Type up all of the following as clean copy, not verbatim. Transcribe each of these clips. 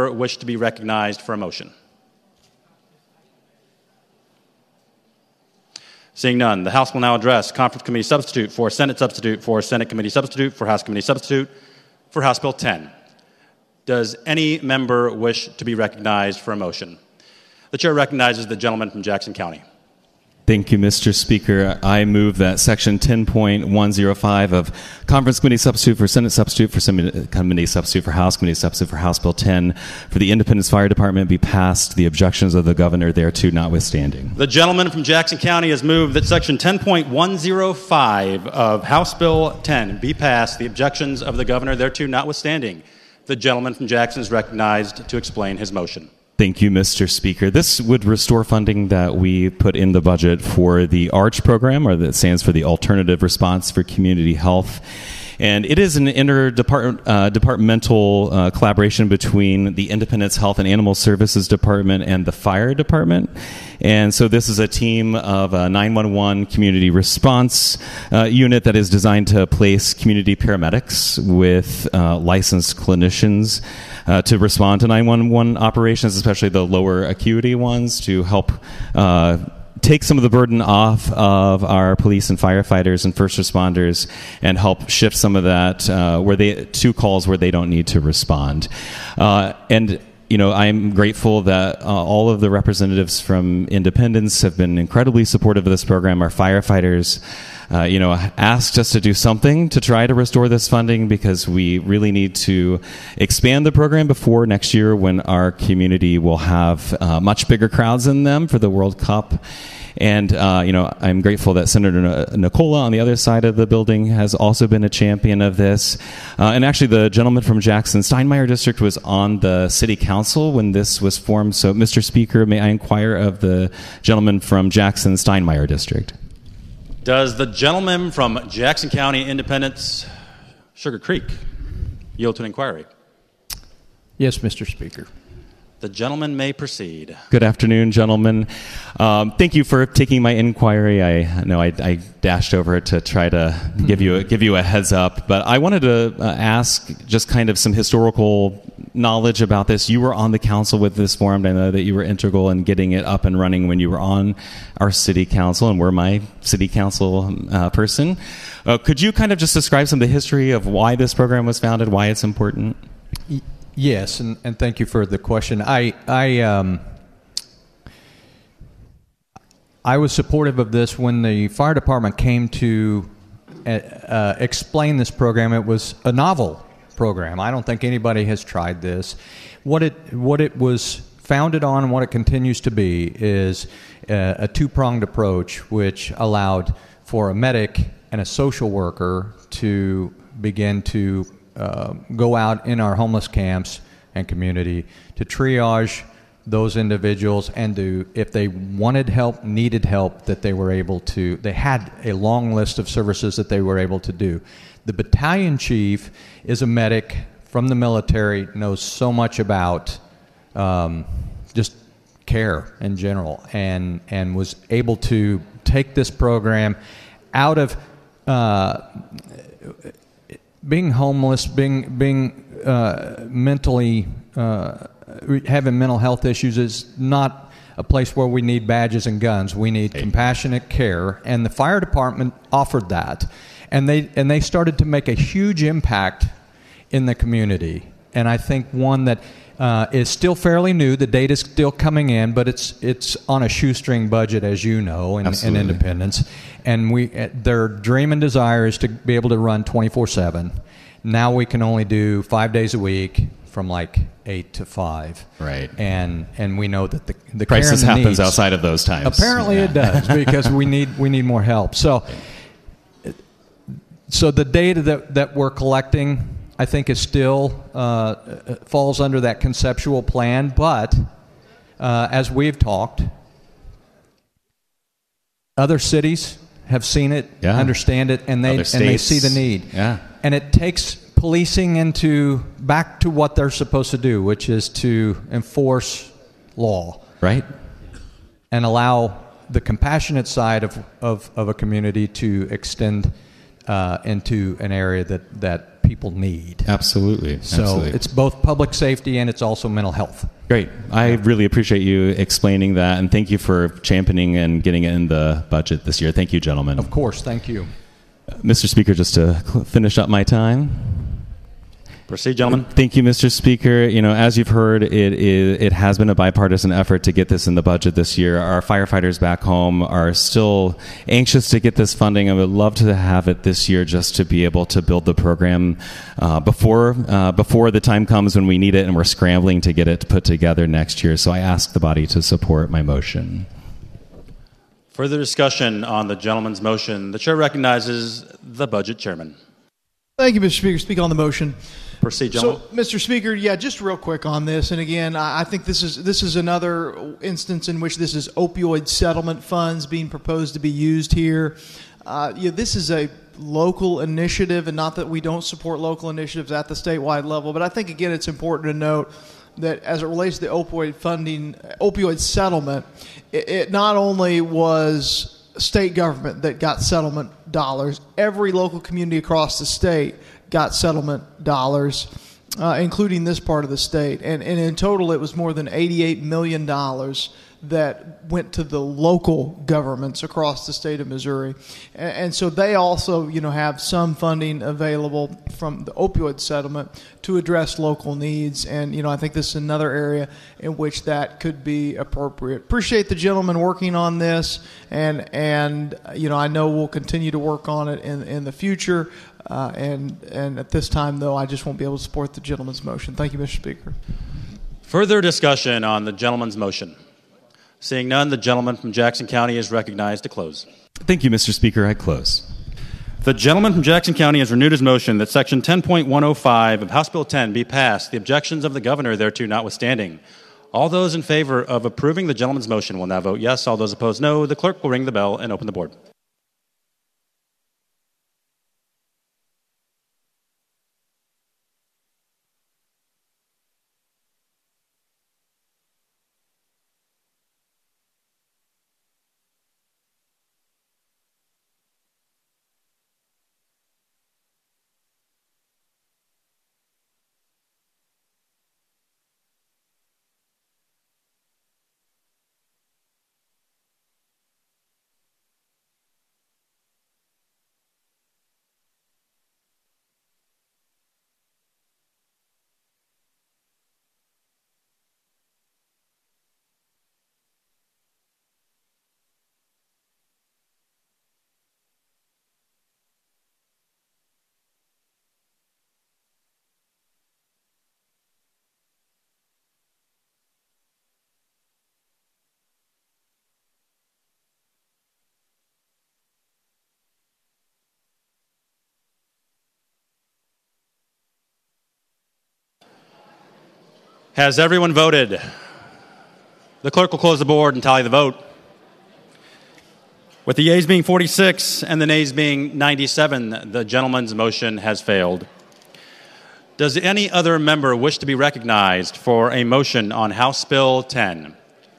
Wish to be recognized for a motion? Seeing none, the House will now address Conference Committee Substitute for Senate Substitute for Senate Committee Substitute for House Committee Substitute for House Bill 10. Does any member wish to be recognized for a motion? The chair recognizes the gentleman from Jackson County. Thank you, Mr. Speaker. I move that Section 10.105 of Conference Committee Substitute for Senate Substitute for Senate Committee Substitute for House Committee Substitute for House Bill 10 for the Independence Fire Department be passed, the objections of the governor thereto notwithstanding. The gentleman from Jackson County has moved that Section 10.105 of House Bill 10 be passed, the objections of the governor thereto notwithstanding. The gentleman from Jackson is recognized to explain his motion. Thank you, Mr. Speaker. This would restore funding that we put in the budget for the ARCH program, or that stands for the Alternative Response for Community Health. And it is an interdepartmental collaboration between the Independence Health and Animal Services Department and the Fire Department. And so this is a team of a 911 community response unit that is designed to place community paramedics with licensed clinicians to respond to 911 operations, especially the lower acuity ones, to help take some of the burden off of our police and firefighters and first responders and help shift some of that to calls where they don't need to respond. And I'm grateful that all of the representatives from Independence have been incredibly supportive of this program. Our firefighters asked us to do something to try to restore this funding, because we really need to expand the program before next year, when our community will have much bigger crowds in them for the World Cup. And, I'm grateful that Senator Nicola on the other side of the building has also been a champion of this. And actually, the gentleman from Jackson Steinmeier District was on the city council when this was formed. So, Mr. Speaker, may I inquire of the gentleman from Jackson Steinmeier District? Does the gentleman from Jackson County, Independence, Sugar Creek, yield to an inquiry? Yes, Mr. Speaker. The gentleman may proceed. Good afternoon, gentlemen. Thank you for taking my inquiry. I know I dashed over to try to give you a heads up, but I wanted to ask just kind of some historical knowledge about this. You were on the council with this forum. I know that you were integral in getting it up and running when you were on our city council, and were my city council person. Could you kind of just describe some of the history of why this program was founded, why it's important? Yes, and thank you for the question. I was supportive of this when the fire department came to explain this program. It was a novel program. I don't think anybody has tried this. What it was founded on, and what it continues to be, is a two-pronged approach, which allowed for a medic and a social worker to begin to go out in our homeless camps and community to triage those individuals, and to, if they wanted help, needed help, that they were able to, they had a long list of services that they were able to do. The battalion chief is a medic from the military, knows so much about just care in general, and was able to take this program out of being homeless, being mentally having mental health issues is not a place where we need badges and guns. We need compassionate care, and the fire department offered that, and they started to make a huge impact in the community. And I think one that is still fairly new. The data's still coming in, but it's on a shoestring budget, as you know, in Independence. And their dream and desire is to be able to run 24/7. Now we can only do 5 days a week from like 8 to 5. Right. And we know that the crisis care happens needs, outside of those times. Apparently it does, because we need more help. So the data that we're collecting, I think, is still falls under that conceptual plan, but as we've talked, other cities have seen it, understand it, and they see the need. Yeah. And it takes policing back to what they're supposed to do, which is to enforce law, right, and allow the compassionate side of a community to extend into an area that people need. Absolutely. So Absolutely. it's both public safety and it's also mental health. Great. I really appreciate you explaining that, and thank you for championing and getting it in the budget this year. Thank you, gentlemen. Of course. Thank you. Mr. Speaker, just to finish up my time. Proceed, gentlemen. Thank you, Mr. Speaker. As you've heard, it has been a bipartisan effort to get this in the budget this year. Our firefighters back home are still anxious to get this funding. I would love to have it this year just to be able to build the program before the time comes when we need it and we're scrambling to get it put together next year. So I ask the body to support my motion. Further discussion on the gentleman's motion. The chair recognizes the budget chairman. Thank you, Mr. Speaker. Speak on the motion. Proceed, gentlemen. So, Mr. Speaker, just real quick on this, and again, I think this is another instance in which this is opioid settlement funds being proposed to be used here. This is a local initiative, and not that we don't support local initiatives at the statewide level, but I think, again, it's important to note that as it relates to the opioid settlement, it not only was state government that got settlement dollars, every local community across the state got settlement dollars, including this part of the state. And in total, it was more than $88 million that went to the local governments across the state of Missouri. And so they also, have some funding available from the opioid settlement to address local needs. And, I think this is another area in which that could be appropriate. Appreciate the gentleman working on this. And I know we'll continue to work on it in the future. And at this time, though, I just won't be able to support the gentleman's motion. Thank you, Mr. Speaker. Further discussion on the gentleman's motion. Seeing none, the gentleman from Jackson County is recognized to close. Thank you, Mr. Speaker. I close. The gentleman from Jackson County has renewed his motion that Section 10.105 of House Bill 10 be passed, the objections of the governor thereto notwithstanding. All those in favor of approving the gentleman's motion will now vote yes. All those opposed, no. The clerk will ring the bell and open the board. Has everyone voted? The clerk will close the board and tally the vote. With the yeas being 46 and the nays being 97, the gentleman's motion has failed. Does any other member wish to be recognized for a motion on House Bill 10?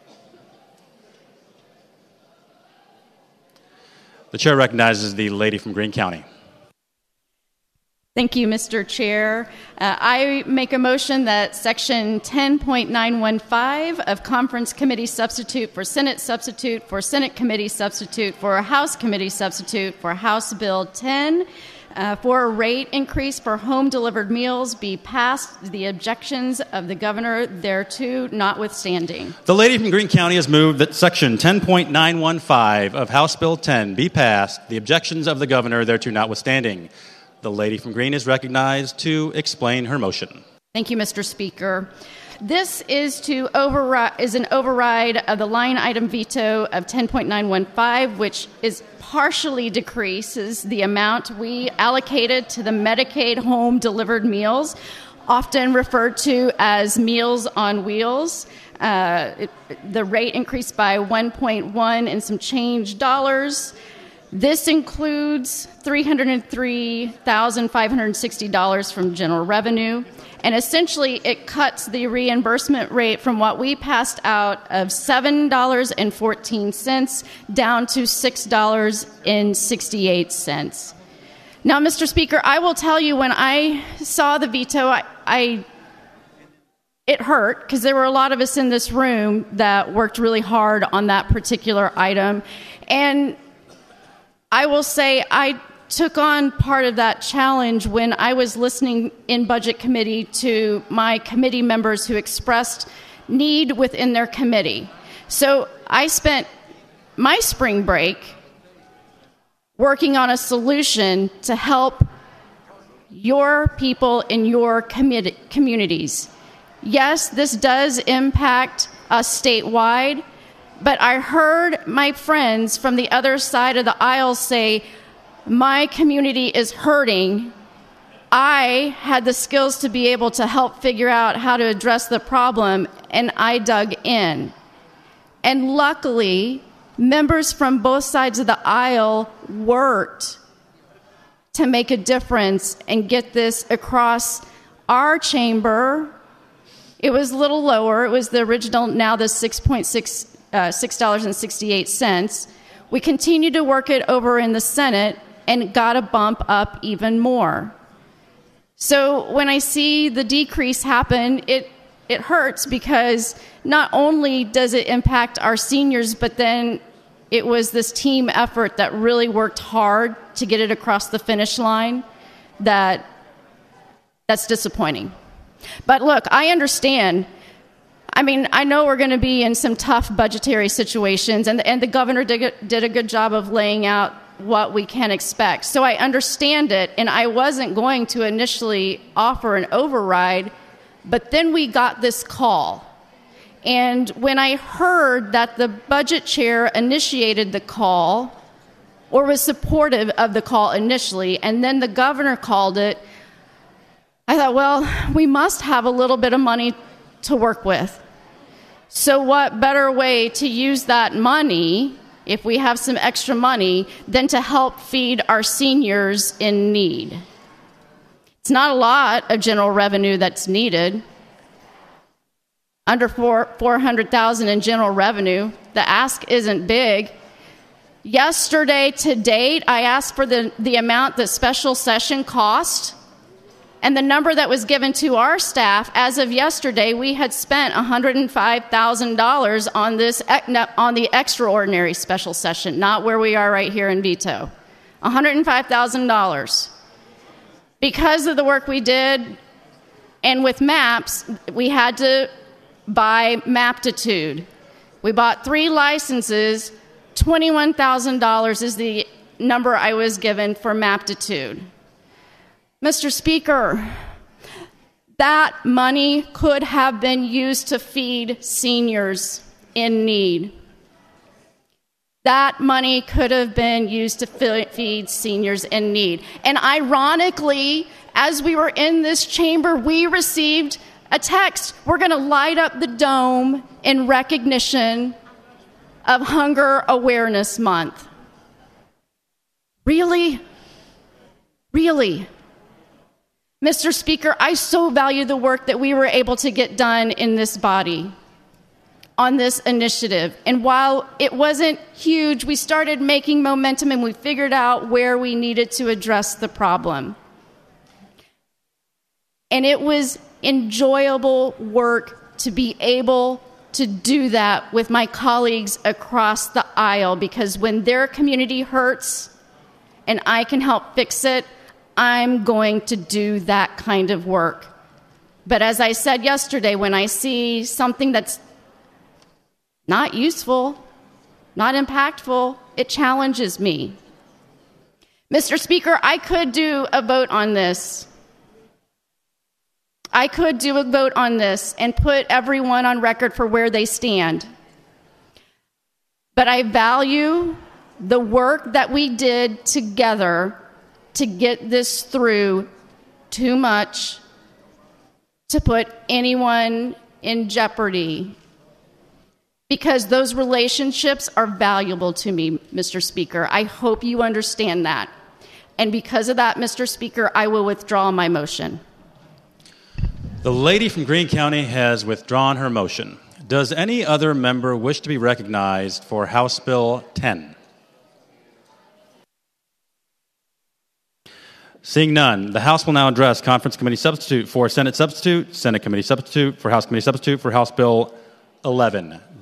The chair recognizes the lady from Greene County. Thank you, Mr. Chair. I make a motion that Section 10.915 of Conference Committee Substitute for Senate Substitute for Senate Committee Substitute for House Committee Substitute for House Bill 10 for a rate increase for home-delivered meals be passed, the objections of the governor thereto notwithstanding. The lady from Greene County has moved that Section 10.915 of House Bill 10 be passed, the objections of the governor thereto notwithstanding. The lady from Greene is recognized to explain her motion. Thank you, Mr. Speaker. This is an override of the line item veto of 10.915, which partially decreases the amount we allocated to the Medicaid home delivered meals, often referred to as Meals on Wheels. The rate increased by 1.1 and some change dollars. This includes $303,560 from general revenue, and essentially it cuts the reimbursement rate from what we passed out of $7.14 down to $6.68. Now, Mr. Speaker, I will tell you, when I saw the veto, it hurt, because there were a lot of us in this room that worked really hard on that particular item. And I will say I took on part of that challenge when I was listening in Budget Committee to my committee members who expressed need within their committee. So I spent my spring break working on a solution to help your people in your communities. Yes, this does impact us statewide, but I heard my friends from the other side of the aisle say, my community is hurting. I had the skills to be able to help figure out how to address the problem, and I dug in. And luckily, members from both sides of the aisle worked to make a difference and get this across our chamber. It was a little lower. It was the original, now the $6.68. We continued to work it over in the Senate and got a bump up even more. So when I see the decrease happen, it hurts, because not only does it impact our seniors, but then it was this team effort that really worked hard to get it across the finish line that's disappointing. But look, I understand. I mean, I know we're going to be in some tough budgetary situations, and the governor did a good job of laying out what we can expect. So I understand it, and I wasn't going to initially offer an override, but then we got this call. And when I heard that the budget chair initiated the call, or was supportive of the call initially, and then the governor called it, I thought, well, we must have a little bit of money to work with. So what better way to use that money, if we have some extra money, than to help feed our seniors in need? It's not a lot of general revenue that's needed. Under $400,000 in general revenue. The ask isn't big. Yesterday to date, I asked for the amount that special session cost, and the number that was given to our staff as of yesterday, we had spent $105,000 on the extraordinary special session, not where we are right here in veto. $105,000. Because of the work we did, and with MAPS, we had to buy Maptitude. We bought 3 licenses. $21,000 is the number I was given for Maptitude. Mr. Speaker, that money could have been used to feed seniors in need. That money could have been used to feed seniors in need. And ironically, as we were in this chamber, we received a text. We're going to light up the dome in recognition of Hunger Awareness Month. Really? Really? Mr. Speaker, I so value the work that we were able to get done in this body on this initiative. And while it wasn't huge, we started making momentum, and we figured out where we needed to address the problem. And it was enjoyable work to be able to do that with my colleagues across the aisle, because when their community hurts and I can help fix it, I'm going to do that kind of work. But as I said yesterday, when I see something that's not useful, not impactful, it challenges me. Mr. Speaker, I could do a vote on this. I could do a vote on this and put everyone on record for where they stand. But I value the work that we did together to get this through too much to put anyone in jeopardy, because those relationships are valuable to me, Mr. Speaker. I hope you understand that. And because of that, Mr. Speaker, I will withdraw my motion. The lady from Greene County has withdrawn her motion. Does any other member wish to be recognized for House Bill 10? Seeing none, the House will now address Conference Committee Substitute for Senate Substitute, Senate Committee Substitute for House Committee Substitute for House Bill 11.